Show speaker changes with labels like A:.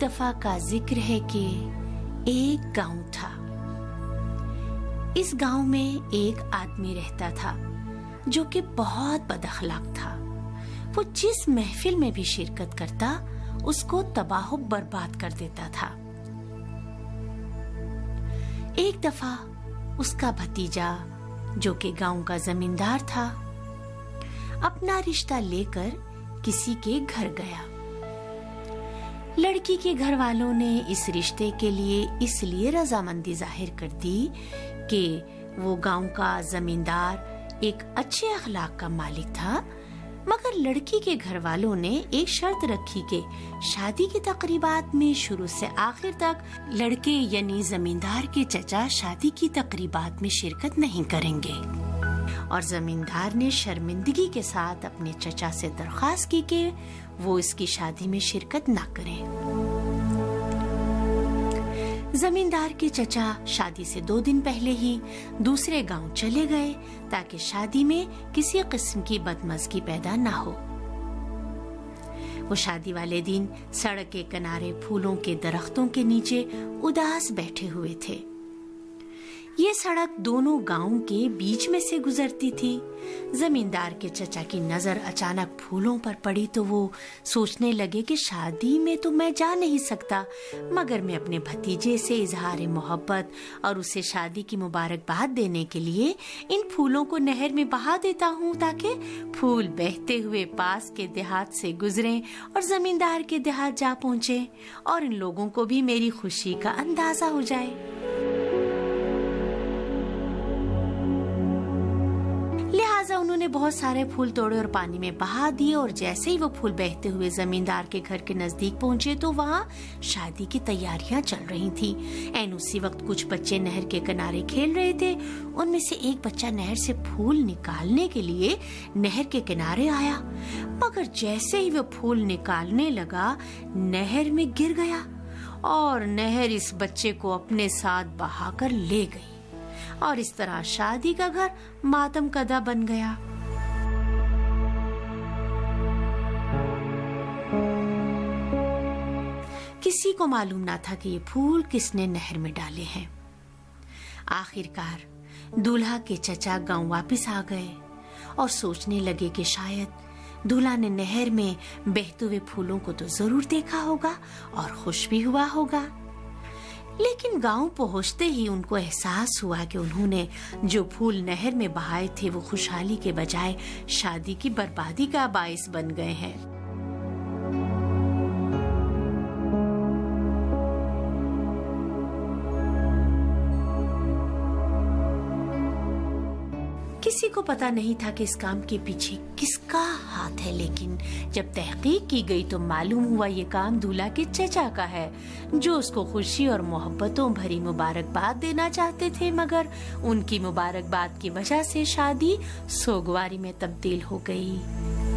A: दफा का जिक्र है कि एक गांव था। इस गांव में एक आदमी रहता था जो कि बहुत बदअखलाक था। वो जिस महफिल में भी शिरकत करता उसको तबाह बर्बाद कर देता था। एक दफा उसका भतीजा जो कि गांव का जमींदार था अपना रिश्ता लेकर किसी के घर गया। लड़की के घर वालों ने इस रिश्ते के लिए इसलिए रजामंदी जाहिर कर दी कि वो गांव का जमींदार एक अच्छे अखलाक का मालिक था, मगर लड़की के घर वालों ने एक शर्त रखी कि शादी की तकरीबात में शुरू से आखिर तक लड़के यानी जमींदार के चचा शादी की तकरीबात में शिरकत नहीं करेंगे। और जमींदार ने शर्मिंदगी के साथ अपने चचा से दरख्वास्त की कि वो इसकी शादी में शिरकत ना करें। जमींदार के चचा शादी से 2 दिन पहले ही दूसरे गांव चले गए ताकि शादी में किसी किस्म की बदमज़गी पैदा ना हो। वो शादी वाले दिन सड़क के किनारे फूलों के दरख्तों के नीचे उदास बैठे हुए थे। ये सड़क दोनों गांव के बीच में से गुजरती थी। जमींदार के चचा की नजर अचानक फूलों पर पड़ी तो वो सोचने लगे कि शादी में तो मैं जा नहीं सकता, मगर मैं अपने भतीजे से इजहार मोहब्बत और उसे शादी की मुबारकबाद देने के लिए इन फूलों को नहर में बहा देता हूँ ताकि फूल बहते हुए पास के देहात से गुजरें और जमींदार के देहात जा पहुँचे और इन लोगों को भी मेरी खुशी का अंदाजा हो जाए। लिहाजा उन्होंने बहुत सारे फूल तोड़े और पानी में बहा दिए और जैसे ही वो फूल बहते हुए जमींदार के घर के नजदीक पहुंचे तो वहाँ शादी की तैयारियां चल रही थी। एन उसी वक्त कुछ बच्चे नहर के किनारे खेल रहे थे। उनमें से एक बच्चा नहर से फूल निकालने के लिए नहर के किनारे आया, मगर जैसे ही वो फूल निकालने लगा नहर में गिर गया और नहर इस बच्चे को अपने साथ बहाकर ले गई और इस तरह शादी का घर मातम कदा बन गया। किसी को मालूम ना था कि ये फूल किसने नहर में डाले हैं। आखिरकार दूल्हा के चचा गांव वापस आ गए और सोचने लगे कि शायद दूल्हा ने नहर में बहते हुए फूलों को तो जरूर देखा होगा और खुश भी हुआ होगा। लेकिन गांव पहुंचते ही उनको एहसास हुआ कि उन्होंने जो फूल नहर में बहाए थे वो खुशहाली के बजाय शादी की बर्बादी का बाइस बन गए हैं। किसी को पता नहीं था कि इस काम के पीछे किसका हाथ है, लेकिन जब तहकीक की गई तो मालूम हुआ ये काम दूल्हा के चचा का है, जो उसको खुशी और मोहब्बतों भरी मुबारकबाद देना चाहते थे, मगर उनकी मुबारकबाद की वजह से शादी सोगवारी में तब्दील हो गई।